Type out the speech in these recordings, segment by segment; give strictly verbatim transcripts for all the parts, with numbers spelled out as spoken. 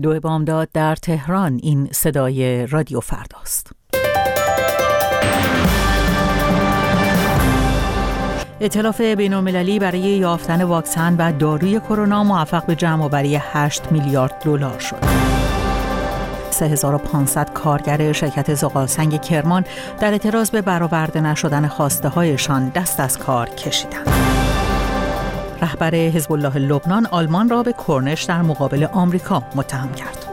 دو بامداد در تهران. این صدای رادیو فرداست. ائتلاف بین‌المللی برای یافتن واکسن و داروی کرونا موفق به جمع‌آوری هشت میلیارد دلار شد. سه هزار و پانصد کارگر شرکت زغالسنگ کرمان در اعتراض به برآورده نشدن خواسته‌هایشان دست از کار کشیدند. رهبر حزب الله لبنان آلمان را به کرنش در مقابل آمریکا متهم کرد.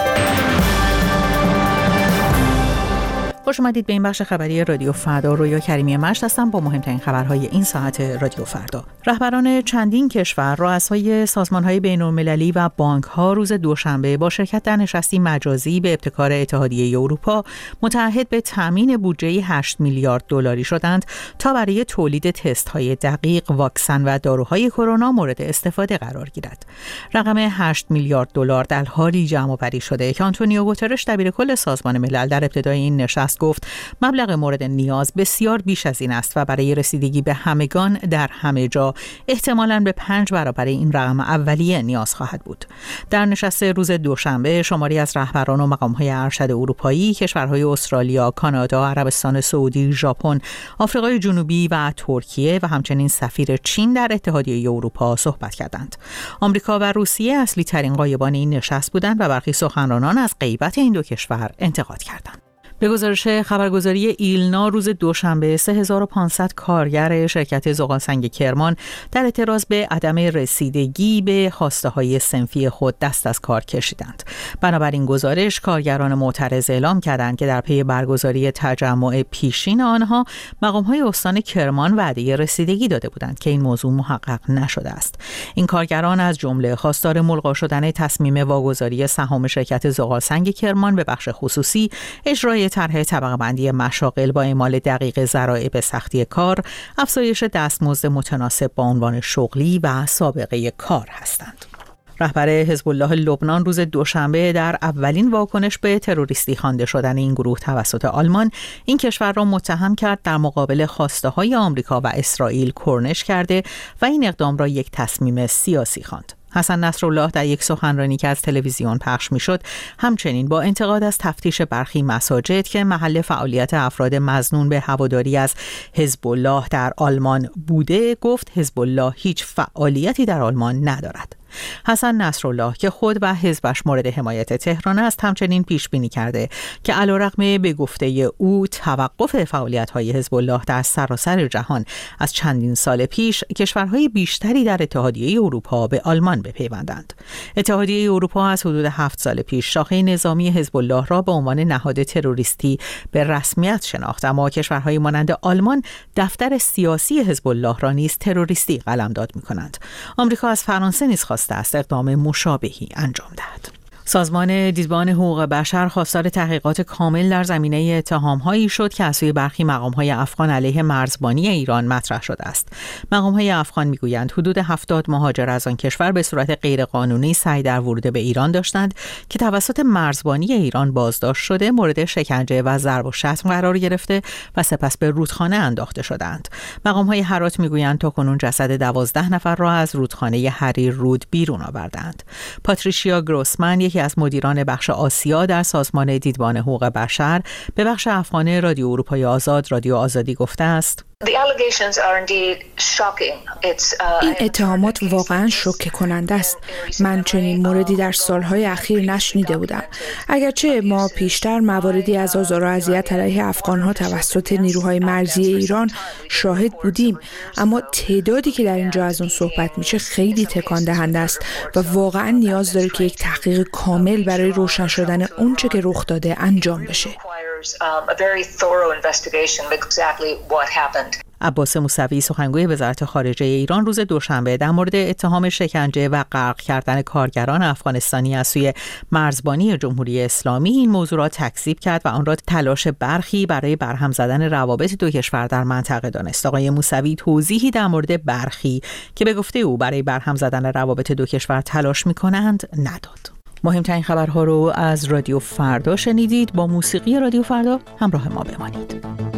خوش اومدید به این بخش خبری رادیو فردا. رویا کریمی مشت هستم با مهمترین خبرهای این ساعت رادیو فردا. رهبران چندین کشور، رؤسای سازمان‌های بین‌المللی و بانک‌ها روز دوشنبه با شرکت در نشستی مجازی به ابتکار اتحادیه اروپا متعهد به تامین بودجه هشت میلیارد دلاری شدند تا برای تولید تست‌های دقیق، واکسن و داروهای کرونا مورد استفاده قرار گیرد. رقم هشت میلیارد دلار در حالی جمع‌آوری شده که آنتونیو گوترش دبیرکل سازمان ملل در ابتدای این نشست گفت مبلغ مورد نیاز بسیار بیش از این است و برای رسیدگی به همگان در همه جا احتمالاً به پنج برابر این رقم اولیه نیاز خواهد بود. در نشست روز دوشنبه شماری از رهبران و مقام‌های ارشد اروپایی، کشورهای استرالیا، کانادا، عربستان سعودی، ژاپن، آفریقای جنوبی و ترکیه و همچنین سفیر چین در اتحادیه اروپا صحبت کردند. آمریکا و روسیه اصلی ترین غایبان این نشست بودند و برخی سخنرانان از غیبت این دو کشور انتقاد کردند. به گزارش خبرگزاری ایلنا روز دوشنبه سه هزار و پانصد کارگر شرکت زغالسنگ کرمان در اعتراض به عدم رسیدگی به خواسته‌های صنفی خود دست از کار کشیدند. بنابراین گزارش کارگران معترض اعلام کردند که در پی برگزاری تجمع پیشین آنها مقام‌های استان کرمان وعده رسیدگی داده بودند که این موضوع محقق نشده است. این کارگران از جمله خواستار ملغا شدن تصمیم واگذاری سهام شرکت زغالسنگ کرمان به بخش خصوصی، اجرای طرح طبقه بندی مشاغل با اعمال دقیق ذرایع به سختی کار، افزایش دستمزد متناسب با عنوان شغلی و سابقه کار هستند. رهبر حزب الله لبنان روز دوشنبه در اولین واکنش به تروریستی خوانده شدن این گروه توسط آلمان این کشور را متهم کرد در مقابل خواسته‌های آمریکا و اسرائیل کرنش کرده و این اقدام را یک تصمیم سیاسی خواند. حسن نصرالله در یک سخنرانی که از تلویزیون پخش میشد همچنین با انتقاد از تفتیش برخی مساجد که محل فعالیت افراد مظنون به هواداری از حزب الله در آلمان بوده گفت حزب الله هیچ فعالیتی در آلمان ندارد. حسن نصرالله که خود و حزبش مورد حمایت تهران است همچنین پیش بینی کرده که علیرغم به گفته او توقف فعالیت‌های حزب الله در سراسر جهان از چندین سال پیش، کشورهای بیشتری در اتحادیه اروپا به آلمان بپیوندند. اتحادیه اروپا از حدود هفت سال پیش شاخه نظامی حزب الله را به عنوان نهاد تروریستی به رسمیت شناخت، اما کشورهای مانند آلمان دفتر سیاسی حزب الله را نیز تروریستی قلمداد می‌کنند. آمریکا از فرانسه نیز است اقدام مشابهی انجام دهد. سازمان دیدبان حقوق بشر خواستار تحقیقات کامل در زمینه اتهام‌هایی شد که از سوی برخی مقام‌های افغان علیه مرزبانی ایران مطرح شده است. مقام‌های افغان می‌گویند حدود هفتاد مهاجر از آن کشور به صورت غیرقانونی سعی در ورود به ایران داشتند که توسط مرزبانی ایران بازداشت شده، مورد شکنجه و ضرب و شتم قرار گرفته و سپس به رودخانه انداخته شدند. مقام‌های هرات می‌گویند تاکنون جسد دوازده نفر را از رودخانه حریر رود بیرون آوردند. پاتریشیا گروسمن یکی از مدیران بخش آسیا در سازمان دیدبان حقوق بشر به بخش افغان رادیو اروپای آزاد رادیو آزادی گفته است: این اتهامات واقعا شوکه کننده است. من چنین موردی در سالهای اخیر نشنیده بودم. اگرچه ما پیشتر مواردی از آزار و اذیت علیه افغانها توسط نیروهای مرزی ایران شاهد بودیم، اما تعدادی که در اینجا از اون صحبت میشه خیلی تکان دهنده است و واقعا نیاز داره که یک تحقیق کامل برای روشن شدن اونچه که رخ داده انجام بشه. عباس موسوی سخنگوی وزارت خارجه ایران روز دوشنبه در مورد اتهام شکنجه و غرق کردن کارگران افغانستانی از سوی مرزبانی جمهوری اسلامی این موضوع را تکذیب کرد و آن را تلاش برخی برای برهم زدن روابط دو کشور در منطقه دانست. آقای موسوی توضیحی در مورد برخی که به گفته او برای برهم زدن روابط دو کشور تلاش می‌کنند نداد. مهمترین خبرها رو از رادیو فردا شنیدید. با موسیقی رادیو فردا همراه ما بمانید.